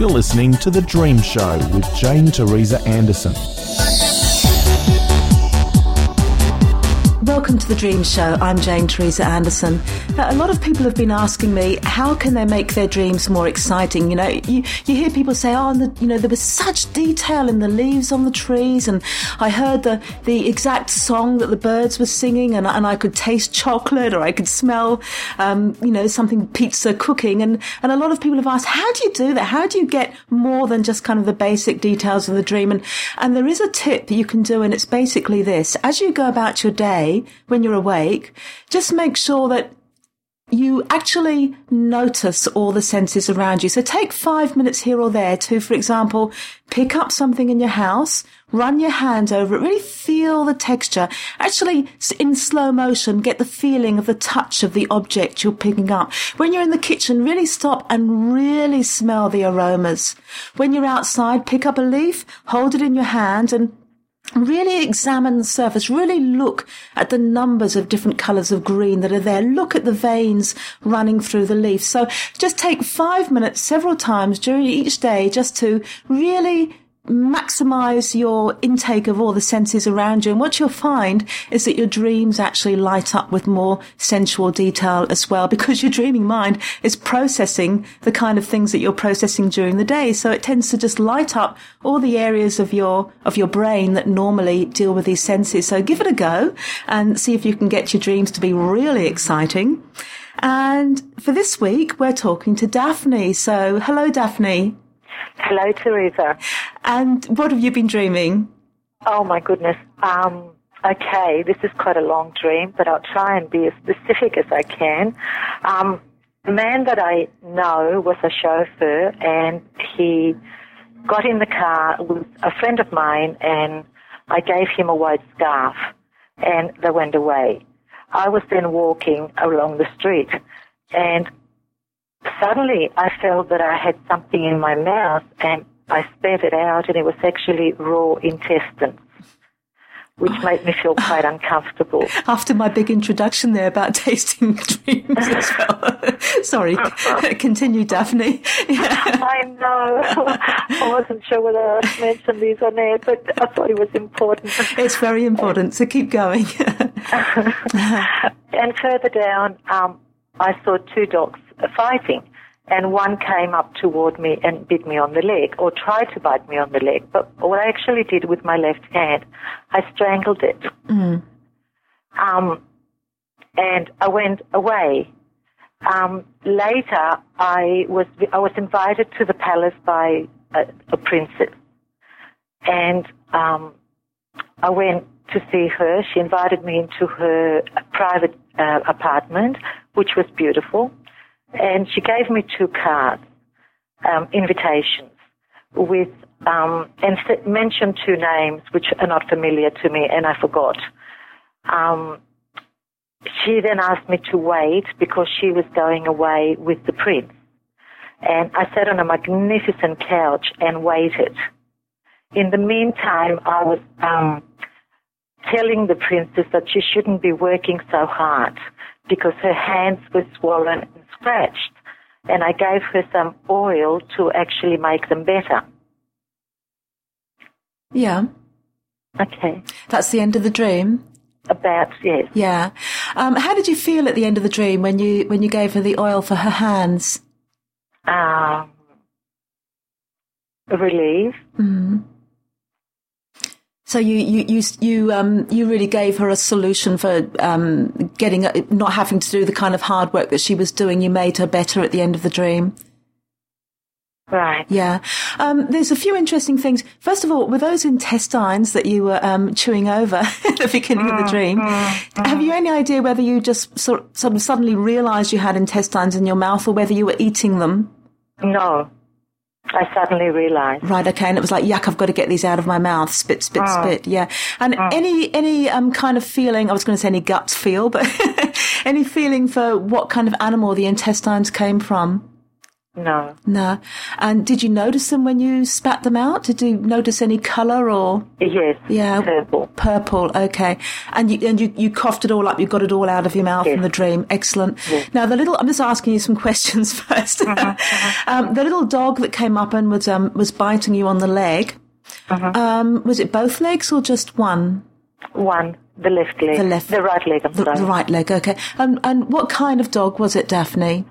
You're listening to The Dream Show with Jane Teresa Anderson. Welcome to The Dream Show. I'm Jane Teresa Anderson. Now, a lot of people have been asking me, how can they make their dreams more exciting? You know, you hear people say, there was such detail in the leaves on the trees, and I heard the exact song that the birds were singing, and I could taste chocolate, or I could smell, something pizza cooking. And a lot of people have asked, how do you do that? How do you get more than just kind of the basic details of the dream? And there is a tip that you can do, and it's basically this. As you go about your day, when you're awake, just make sure that you actually notice all the senses around you. So take 5 minutes here or there to, for example, pick up something in your house, run your hand over it, really feel the texture. Actually, in slow motion, get the feeling of the touch of the object you're picking up. When you're in the kitchen, really stop and really smell the aromas. When you're outside, pick up a leaf, hold it in your hand, and really examine the surface. Really look at the numbers of different colours of green that are there. Look at the veins running through the leaf. So just take 5 minutes several times during each day just to really maximize your intake of all the senses around you. And what you'll find is that your dreams actually light up with more sensual detail as well, because your dreaming mind is processing the kind of things that you're processing during the day. So it tends to just light up all the areas of your brain that normally deal with these senses. So give it a go and see if you can get your dreams to be really exciting. And for this week, we're talking to Daphne. So hello, Daphne. Hello, Teresa. And what have you been dreaming? Oh, my goodness. Okay, this is quite a long dream, but I'll try and be as specific as I can. The man that I know was a chauffeur, and he got in the car with a friend of mine, and I gave him a white scarf, and they went away. I was then walking along the street, and suddenly I felt that I had something in my mouth, and I spat it out, and it was actually raw intestines, which made me feel quite uncomfortable. After my big introduction there about tasting dreams as well. Sorry, continue, Daphne. Yeah. I know. I wasn't sure whether I mentioned these on air, but I thought it was important. It's very important, so keep going. And further down, I saw two dogs fighting, and one came up toward me and bit me on the leg, or tried to bite me on the leg. But what I actually did with my left hand, I strangled it. Mm. And I went away. Later, I was invited to the palace by a princess, and I went to see her. She invited me into her private apartment, which was beautiful. And she gave me 2 cards, invitations, with and mentioned 2 names which are not familiar to me, and I forgot. She then asked me to wait because she was going away with the prince. And I sat on a magnificent couch and waited. In the meantime, I was telling the princess that she shouldn't be working so hard because her hands were swollen and scratched, and I gave her some oil to actually make them better. Yeah. Okay. That's the end of the dream? About, yes. Yeah. How did you feel at the end of the dream when you gave her the oil for her hands? Relief. Mm-hmm. So you really gave her a solution for not having to do the kind of hard work that she was doing. You made her better at the end of the dream. Right. Yeah. There's a few interesting things. First of all, were those intestines that you were chewing over at the beginning of the dream? Have you any idea whether you just sort of suddenly realised you had intestines in your mouth, or whether you were eating them? No. I suddenly realised. Right, okay, and it was like, yuck, I've got to get these out of my mouth. Spit, spit, spit, yeah. And any kind of feeling, I was going to say any guts feel, but any feeling for what kind of animal the intestines came from? No. No. And did you notice them when you spat them out? Did you notice any colour or? Yes. Yeah. Purple. Purple. Okay. And you coughed it all up. You got it all out of your mouth in the dream. Excellent. Yes. Now I'm just asking you some questions first. The little dog that came up and was biting you on the leg. Was it both legs or just one? One. The left leg. The right leg. I'm sorry. The right leg. Okay. And what kind of dog was it, Daphne?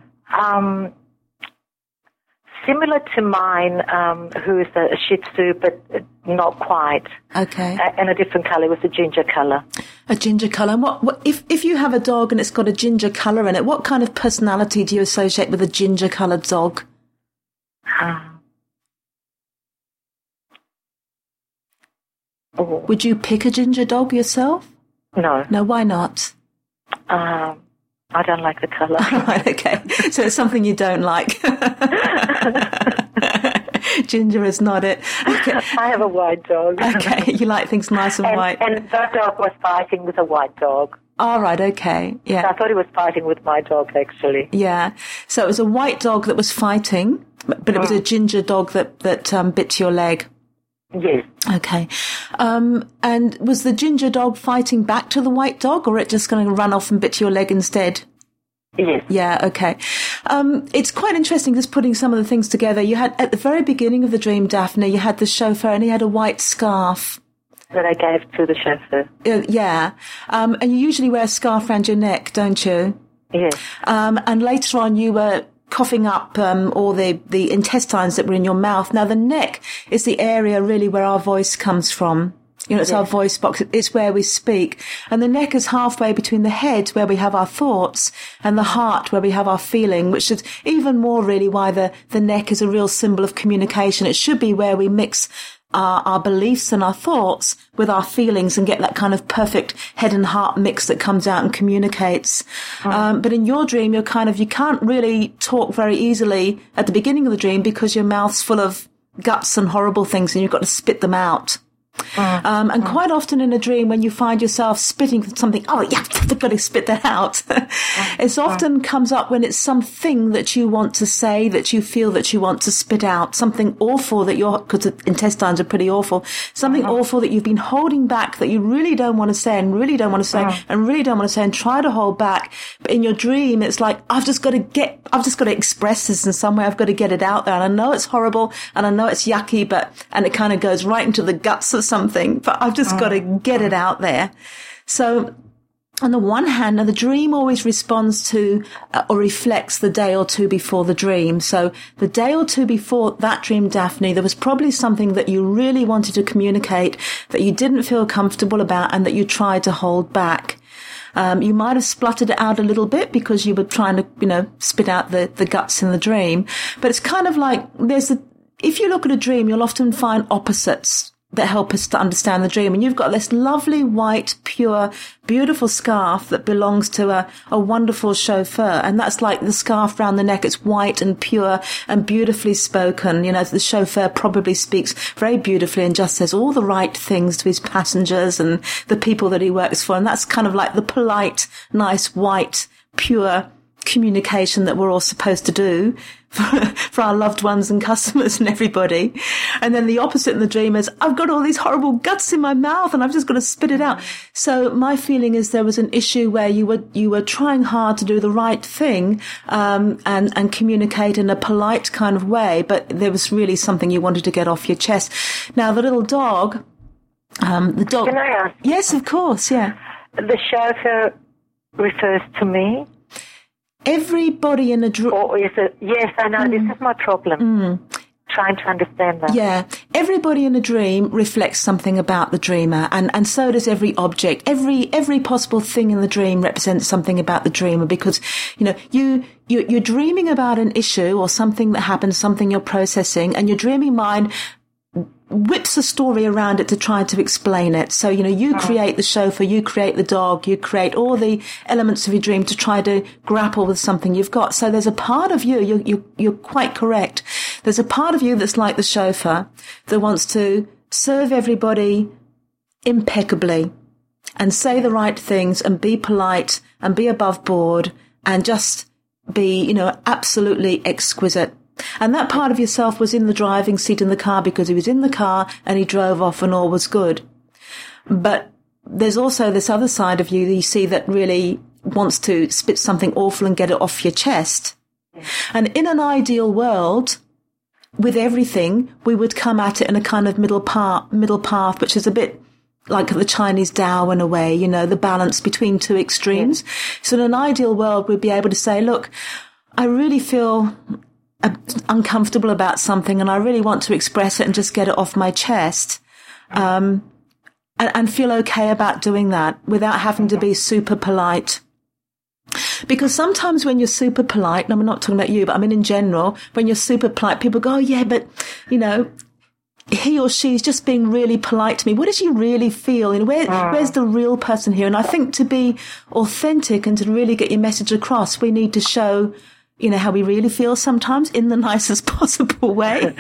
Similar to mine, who is a Shih Tzu, but not quite. Okay. And a different colour. It was a ginger colour. A ginger colour. And what if you have a dog and it's got a ginger colour in it, what kind of personality do you associate with a ginger coloured dog? Would you pick a ginger dog yourself? No. No, why not? I don't like the colour. Right, okay. So it's something you don't like. Ginger is not it. Okay. I have a white dog. Okay, you like things nice and white. And that dog was fighting with a white dog. All right, okay. Yeah. So I thought he was fighting with my dog, actually. Yeah. So it was a white dog that was fighting, but it was a ginger dog that bit your leg. Yes. Okay. And was the ginger dog fighting back to the white dog, or it just going to run off and bit your leg instead? Yes. Yeah, okay. It's quite interesting just putting some of the things together. You had, at the very beginning of the dream, Daphne, you had the chauffeur and he had a white scarf. That I gave to the chauffeur. Yeah. And you usually wear a scarf around your neck, don't you? Yes. And later on you were coughing up all the intestines that were in your mouth. Now, the neck is the area really where our voice comes from. You know, it's our voice box. It's where we speak. And the neck is halfway between the head, where we have our thoughts, and the heart, where we have our feeling, which is even more really why the neck is a real symbol of communication. It should be where we mix our beliefs and our thoughts with our feelings and get that kind of perfect head and heart mix that comes out and communicates. But in your dream, you can't really talk very easily at the beginning of the dream because your mouth's full of guts and horrible things and you've got to spit them out. And quite often in a dream, when you find yourself spitting something, oh yeah, I've got to spit that out. It often comes up when it's something that you want to say, that you feel that you want to spit out, something awful that because the intestines are pretty awful, something awful that you've been holding back that you really don't want to say and really don't want to say and really don't want to say and try to hold back. But in your dream, it's like, I've just got to express this in some way. I've got to get it out there. And I know it's horrible and I know it's yucky, and it kind of goes right into the guts of something, but I've just got to get it out there. So on the one hand, now the dream always responds to or reflects the day or two before the dream. So the day or two before that dream, Daphne, there was probably something that you really wanted to communicate that you didn't feel comfortable about and that you tried to hold back. You might have spluttered it out a little bit because you were trying to, spit out the guts in the dream. But it's kind of like if you look at a dream, you'll often find opposites that help us to understand the dream. And you've got this lovely, white, pure, beautiful scarf that belongs to a wonderful chauffeur. And that's like the scarf around the neck. It's white and pure and beautifully spoken. The chauffeur probably speaks very beautifully and just says all the right things to his passengers and the people that he works for. And that's kind of like the polite, nice, white, pure communication that we're all supposed to do for our loved ones and customers and everybody. And then the opposite in the dream is, I've got all these horrible guts in my mouth and I've just got to spit it out. So my feeling is there was an issue where you were trying hard to do the right thing, and communicate in a polite kind of way, but there was really something you wanted to get off your chest. Now the little dog, Can I ask? Yes, of course, yeah. The chauffeur refers to me? Everybody in a dream. Or is it? Yes, I know. This is my problem. Trying to understand that. Yeah. Everybody in a dream reflects something about the dreamer, and so does every object. Every possible thing in the dream represents something about the dreamer because, you're dreaming about an issue or something that happened, something you're processing, and your dreaming mind whips a story around it to try to explain it. So, you create the chauffeur, you create the dog, you create all the elements of your dream to try to grapple with something you've got. So there's a part of you're quite correct. There's a part of you that's like the chauffeur that wants to serve everybody impeccably and say the right things and be polite and be above board and just be, absolutely exquisite. And that part of yourself was in the driving seat in the car because he was in the car and he drove off and all was good. But there's also this other side of you that you see that really wants to spit something awful and get it off your chest. And in an ideal world, with everything, we would come at it in a kind of middle path, which is a bit like the Chinese Tao in a way, you know, the balance between two extremes. So in an ideal world, we'd be able to say, look, I really feel uncomfortable about something and I really want to express it and just get it off my chest. And feel okay about doing that without having to be super polite. Because sometimes when you're super polite, and I'm not talking about you, but I mean in general, when you're super polite, people go, oh yeah, but, you know, he or she's just being really polite to me. What does she really feel? You know, where's the real person here? And I think to be authentic and to really get your message across, we need to show, you know, how we really feel sometimes in the nicest possible way.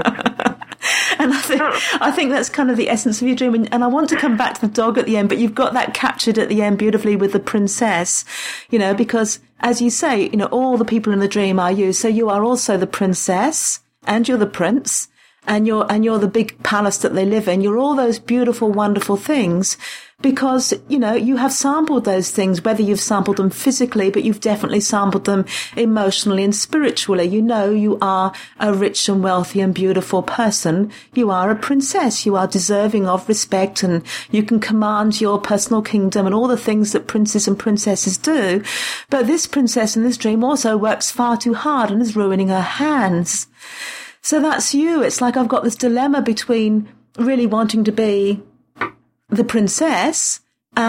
And I think that's kind of the essence of your dream. And I want to come back to the dog at the end, but you've got that captured at the end beautifully with the princess, you know, because as you say, you know, all the people in the dream are you. So you are also the princess and you're the prince and you're the big palace that they live in. You're all those beautiful, wonderful things because, you know, you have sampled those things, whether you've sampled them physically, but you've definitely sampled them emotionally and spiritually. You know, you are a rich and wealthy and beautiful person. You are a princess. You are deserving of respect and you can command your personal kingdom and all the things that princes and princesses do. But this princess in this dream also works far too hard and is ruining her hands. So that's you. It's like I've got this dilemma between really wanting to be the princess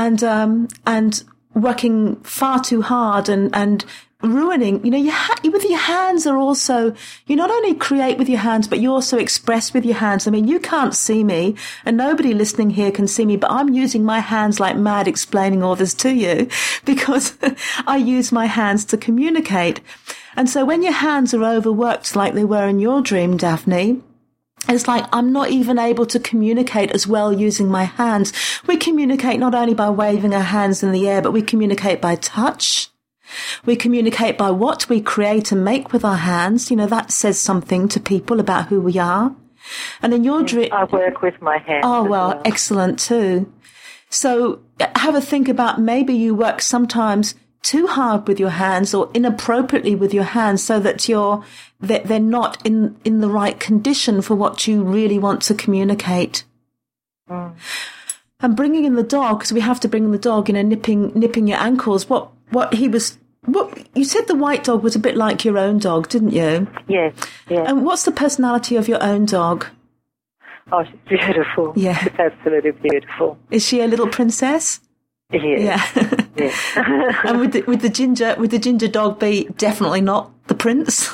and working far too hard and ruining, you know, with your hands are also, you not only create with your hands, but you also express with your hands. I mean, you can't see me and nobody listening here can see me, but I'm using my hands like mad explaining all this to you because I use my hands to communicate. And so when your hands are overworked like they were in your dream, Daphne, it's like I'm not even able to communicate as well using my hands. We communicate not only by waving our hands in the air, but we communicate by touch. We communicate by what we create and make with our hands. You know, that says something to people about who we are. And in your dream... I work with my hands. Oh, well, excellent too. So have a think about maybe you work sometimes too hard with your hands or inappropriately with your hands so that they're not in the right condition for what you really want to communicate. And bringing in the dog, because we have to bring in the dog, you know, nipping your ankles. What you said the white dog was a bit like your own dog, didn't you? Yes. And what's the personality of your own dog? Oh, she's beautiful. Yeah. She's absolutely beautiful. Is she a little princess? Yes. Yeah. Yes. And would the ginger dog be definitely not the prince?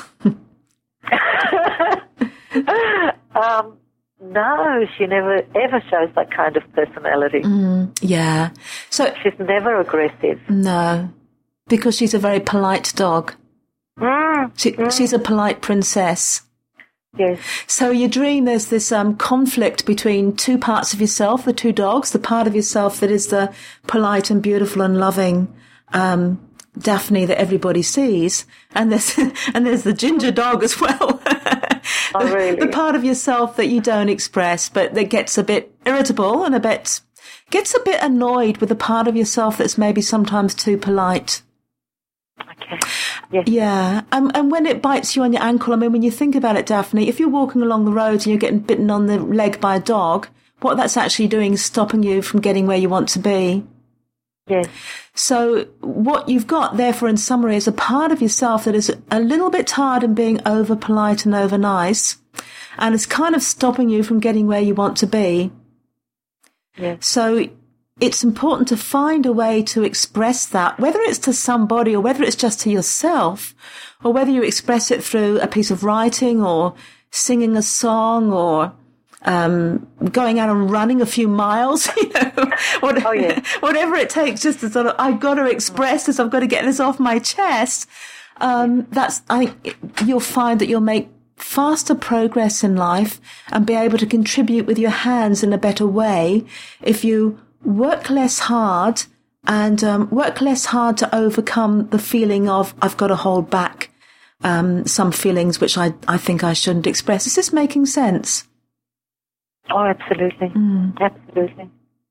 No, she never ever shows that kind of personality. Yeah. So she's never aggressive. No, because she's a very polite dog. She's a polite princess. Yes. So your dream, there's this conflict between two parts of yourself, the two dogs, the part of yourself that is the polite and beautiful and loving Daphne that everybody sees, and there's the ginger dog as well. Oh, really? The part of yourself that you don't express, but that gets a bit irritable and gets a bit annoyed with the part of yourself that's maybe sometimes too polite. Okay. Yes. Yeah. And when it bites you on your ankle, I mean, when you think about it, Daphne, if you're walking along the road and you're getting bitten on the leg by a dog, what that's actually doing is stopping you from getting where you want to be. Yes. So what you've got, therefore, in summary, is a part of yourself that is a little bit tired and being over polite and over nice, and it's kind of stopping you from getting where you want to be. Yes. So it's important to find a way to express that, whether it's to somebody or whether it's just to yourself, or whether you express it through a piece of writing or singing a song or going out and running a few miles, you know, whatever it takes, just to sort of, I've got to express this, I've got to get this off my chest. I think you'll find that you'll make faster progress in life and be able to contribute with your hands in a better way if you work less hard and work less hard to overcome the feeling of I've got to hold back some feelings which I think I shouldn't express. Is this making sense? Oh, absolutely. Absolutely.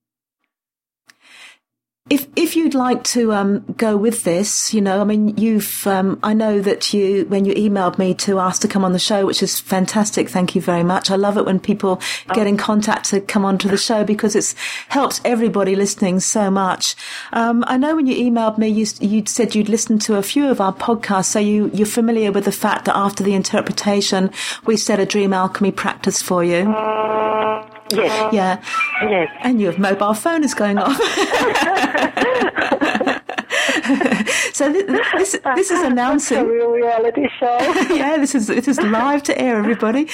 If you'd like to go with this, I mean, I know that when you emailed me to ask to come on the show, which is fantastic. Thank you very much. I love it when people get in contact to come onto the show because it helps everybody listening so much. I know when you emailed me, you said you'd listened to a few of our podcasts, so you're familiar with the fact that after the interpretation, we set a dream alchemy practice for you. Yes. Yeah. Yes. And your mobile phone is going off. So this is announcing. It's a real reality show. Yeah, it is live to air, everybody.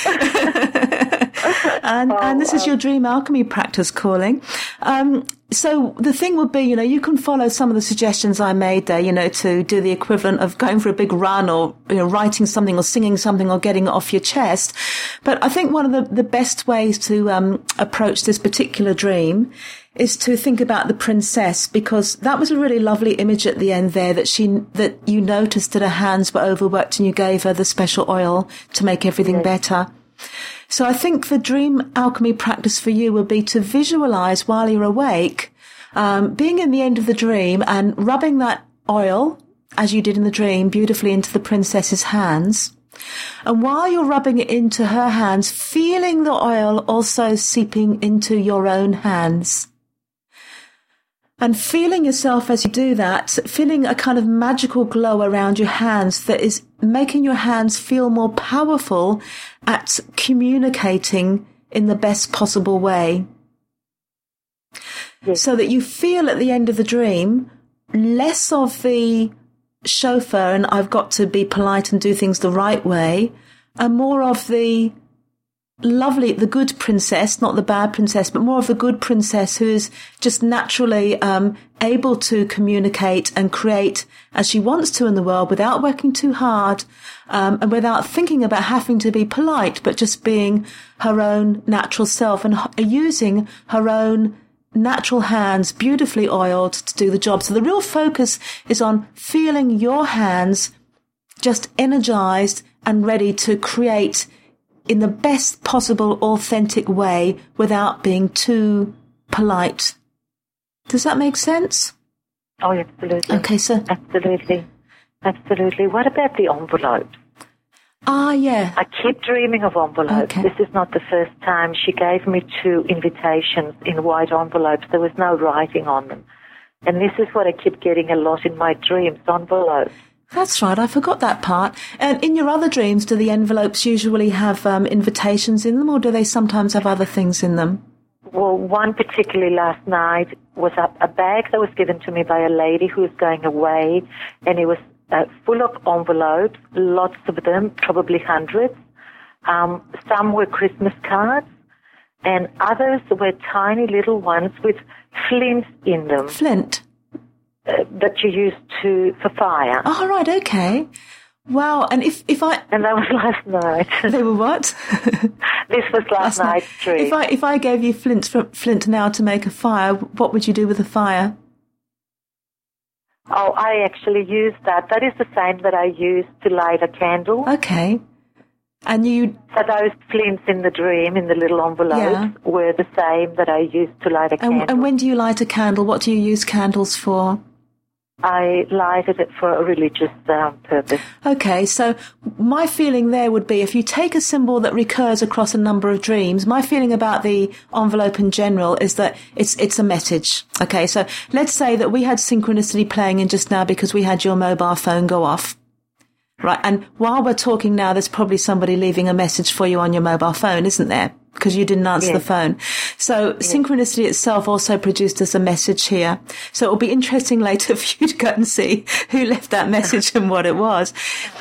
And this is your dream alchemy practice calling. So the thing would be, you can follow some of the suggestions I made there, to do the equivalent of going for a big run or, writing something or singing something or getting it off your chest. But I think one of the best ways to approach this particular dream is to think about the princess, because that was a really lovely image at the end there that you noticed that her hands were overworked and you gave her the special oil to make everything better. So I think the dream alchemy practice for you would be to visualize while you're awake, being in the end of the dream and rubbing that oil, as you did in the dream, beautifully into the princess's hands. And while you're rubbing it into her hands, feeling the oil also seeping into your own hands. And feeling yourself as you do that, feeling a kind of magical glow around your hands that is making your hands feel more powerful at communicating in the best possible way. Yes. So that you feel at the end of the dream less of the chauffeur and I've got to be polite and do things the right way, and more of the good princess, not the bad princess, but more of the good princess who is just naturally able to communicate and create as she wants to in the world without working too hard and without thinking about having to be polite, but just being her own natural self and using her own natural hands, beautifully oiled, to do the job. So the real focus is on feeling your hands just energized and ready to create in the best possible authentic way without being too polite. Does that make sense? Oh, absolutely. Okay, so... Absolutely. What about the envelopes? Yeah. I keep dreaming of envelopes. Okay. This is not the first time. She gave me 2 invitations in white envelopes. There was no writing on them. And this is what I keep getting a lot in my dreams, envelopes. That's right, I forgot that part. And in your other dreams, do the envelopes usually have invitations in them, or do they sometimes have other things in them? Well, one particularly last night was a bag that was given to me by a lady who was going away, and it was full of envelopes, lots of them, probably hundreds. Some were Christmas cards, and others were tiny little ones with flints in them. Flint? That you use for fire. Oh, right, okay. Wow, and And that was last night. They were what? This was last night's dream. If I gave you flint now to make a fire, what would you do with the fire? Oh, I actually used that. That is the same that I used to light a candle. Okay. And So those flints in the dream, in the little envelopes, were the same that I used to light a candle. And when do you light a candle? What do you use candles for? I lighted it for a religious purpose. Okay, so my feeling there would be if you take a symbol that recurs across a number of dreams, my feeling about the envelope in general is that it's a message. Okay, so let's say that we had synchronicity playing in just now because we had your mobile phone go off. Right, and while we're talking now, there's probably somebody leaving a message for you on your mobile phone, isn't there? Because you didn't answer the phone. So synchronicity itself also produced us a message here. So it'll be interesting later for you to go and see who left that message and what it was.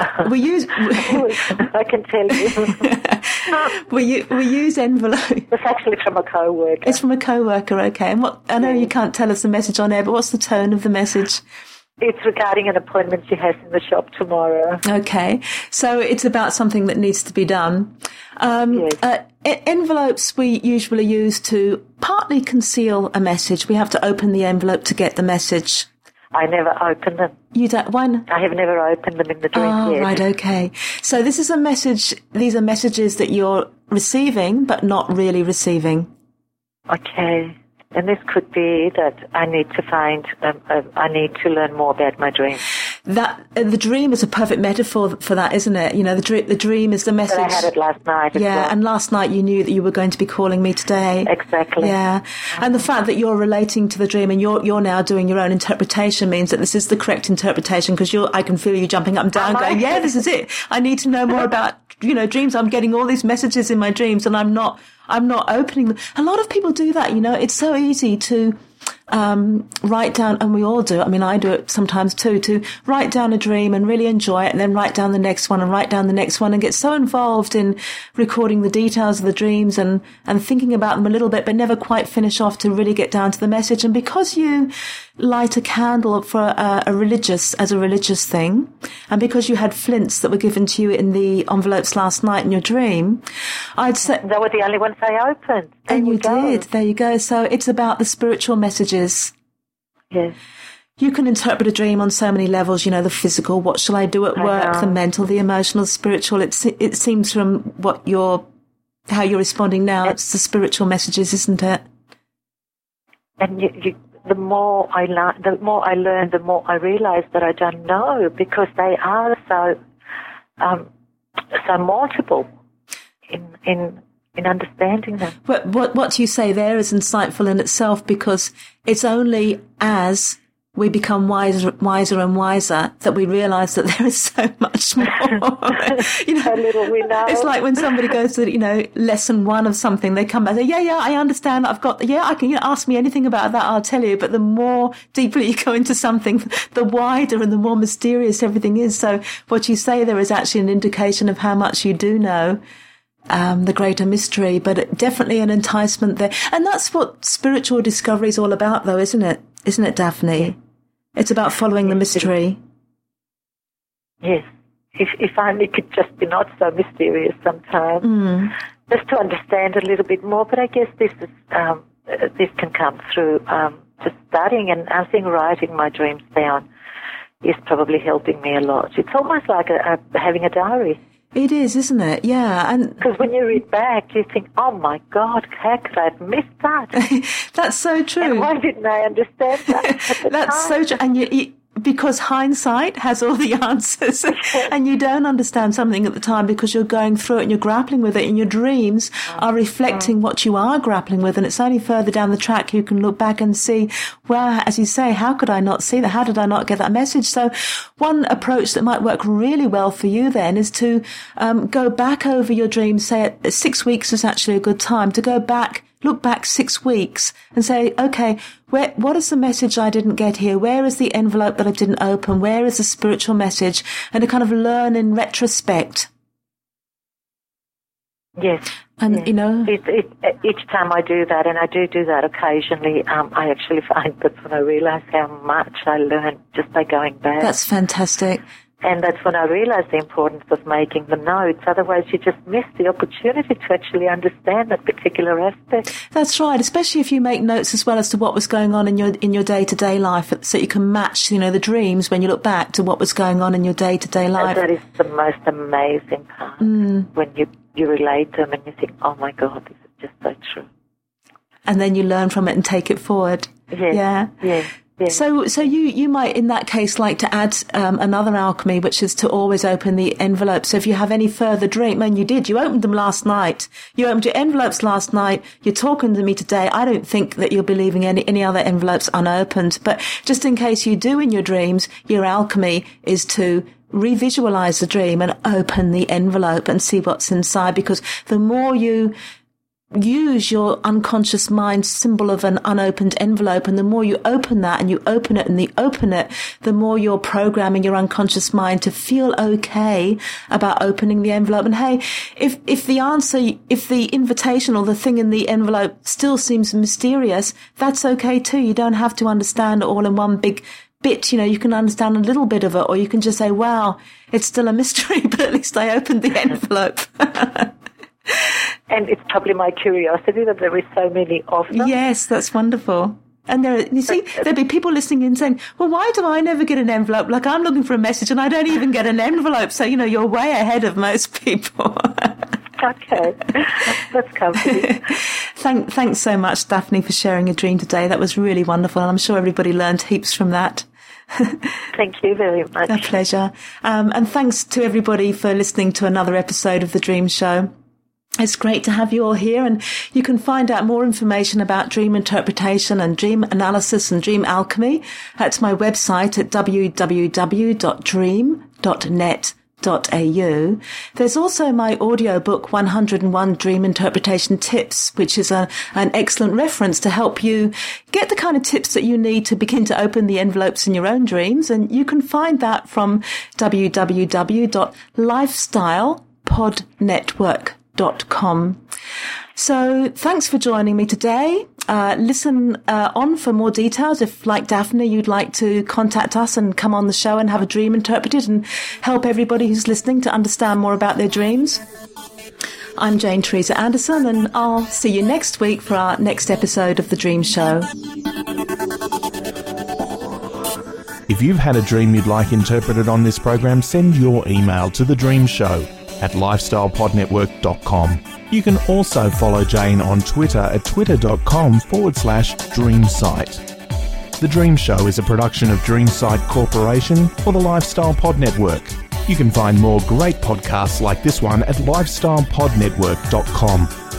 I can tell you. we use envelope. It's actually from a co-worker. It's from a co-worker, okay. And I know you can't tell us the message on air, but what's the tone of the message? It's regarding an appointment she has in the shop tomorrow. Okay. So it's about something that needs to be done. Envelopes we usually use to partly conceal a message. We have to open the envelope to get the message. I never open them. You don't? Why not? I have never opened them in the dream yet. Right, okay. So this is a message, these are messages that you're receiving, but not really receiving. Okay. And this could be that I need to learn more about my dream. That the dream is a perfect metaphor for that, isn't it? You know, the dream is the message. But I had it last night. Yeah, and last night you knew that you were going to be calling me today. Exactly. Yeah, and the fact that you're relating to the dream and you're now doing your own interpretation means that this is the correct interpretation, because I can feel you jumping up and down, going, yeah, this is it. I need to know more about dreams. I'm getting all these messages in my dreams, and I'm not opening them. A lot of people do that. It's so easy to write down, and we all do it. I mean, I do it sometimes too, to write down a dream and really enjoy it, and then write down the next one and write down the next one, and get so involved in recording the details of the dreams and thinking about them a little bit, but never quite finish off to really get down to the message. And because you light a candle for a religious thing, and because you had flints that were given to you in the envelopes last night in your dream, I'd say they were the only ones I opened. And you did. There you go. So it's about the spiritual messages. Yes. You can interpret a dream on so many levels, the physical, what shall I do at work, the mental, the emotional, spiritual. It seems from how you're responding now, it's the spiritual messages, isn't it? And the more I learn, the more I realize that I don't know, because they are so multiple in understanding them. But what you say there is insightful in itself, because it's only as we become wiser and wiser that we realise that there is so much more. How little we know. It's like when somebody goes to, lesson 1 of something, they come back and say, yeah, I understand. I can, ask me anything about that, I'll tell you. But the more deeply you go into something, the wider and the more mysterious everything is. So what you say there is actually an indication of how much you do know. The greater mystery, but definitely an enticement there. And that's what spiritual discovery is all about, though, isn't it? Isn't it, Daphne? Yeah. It's about following the mystery. Yes. If only it could just be not so mysterious sometimes. Just to understand a little bit more. But I guess this can come through just studying, and I think writing my dreams down is probably helping me a lot. It's almost like having a diary. It is, isn't it? Yeah. And because when you read back, you think, oh my God, how could I have missed that? That's so true. And why didn't I understand that? That's so true. And you because hindsight has all the answers, and you don't understand something at the time because you're going through it and you're grappling with it, and your dreams are reflecting what you are grappling with. And it's only further down the track you can look back and see, well, as you say, how could I not see that? How did I not get that message? So one approach that might work really well for you then is to go back over your dreams. Say 6 weeks is actually a good time to go back. Look back 6 weeks and say, okay, what is the message I didn't get here? Where is the envelope that I didn't open? Where is the spiritual message? And to kind of learn in retrospect. Yes. And, yes. Each time I do that, and I do that occasionally, I actually find that's when I realise how much I learned just by going back. That's fantastic. And that's when I realised the importance of making the notes. Otherwise, you just miss the opportunity to actually understand that particular aspect. That's right, especially if you make notes as well as to what was going on in your day-to-day life, so you can match, the dreams when you look back to what was going on in your day-to-day life. That is the most amazing part, when you relate them and you think, oh my God, this is just so true. And then you learn from it and take it forward. Yes. Yeah. Yes. Yes. So you might, in that case, like to add another alchemy, which is to always open the envelope. So if you have any further dream, and you opened them last night. You opened your envelopes last night. You're talking to me today. I don't think that you'll be leaving any other envelopes unopened. But just in case you do in your dreams, your alchemy is to revisualize the dream and open the envelope and see what's inside. Because the more you use your unconscious mind symbol of an unopened envelope, and the more you open that and you open it and you open it, the more you're programming your unconscious mind to feel okay about opening the envelope. And hey, if the invitation or the thing in the envelope still seems mysterious, that's okay too. You don't have to understand it all in one big bit. You can understand a little bit of it, or you can just say, wow, it's still a mystery, but at least I opened the envelope. And it's probably my curiosity that there is so many of them. Yes, that's wonderful. And there'll be people listening in saying, well, why do I never get an envelope? Like, I'm looking for a message and I don't even get an envelope. So, you're way ahead of most people. Okay. That's comforting. Thanks so much, Daphne, for sharing your dream today. That was really wonderful. And I'm sure everybody learned heaps from that. Thank you very much. A pleasure. And thanks to everybody for listening to another episode of The Dream Show. It's great to have you all here, and you can find out more information about dream interpretation and dream analysis and dream alchemy at my website at www.dream.net.au. There's also my audiobook 101 Dream Interpretation Tips, which is an excellent reference to help you get the kind of tips that you need to begin to open the envelopes in your own dreams. And you can find that from www.lifestylepodnetwork.com. So thanks for joining me today. Listen on for more details. If, like Daphne, you'd like to contact us and come on the show and have a dream interpreted and help everybody who's listening to understand more about their dreams. I'm Jane Teresa Anderson, and I'll see you next week for our next episode of The Dream Show. If you've had a dream you'd like interpreted on this program, send your email to The Dream Show at lifestylepodnetwork.com. You can also follow Jane on Twitter at twitter.com/dreamsite. The Dream Show is a production of Dreamsite Corporation for the Lifestyle Pod Network. You can find more great podcasts like this one at lifestylepodnetwork.com.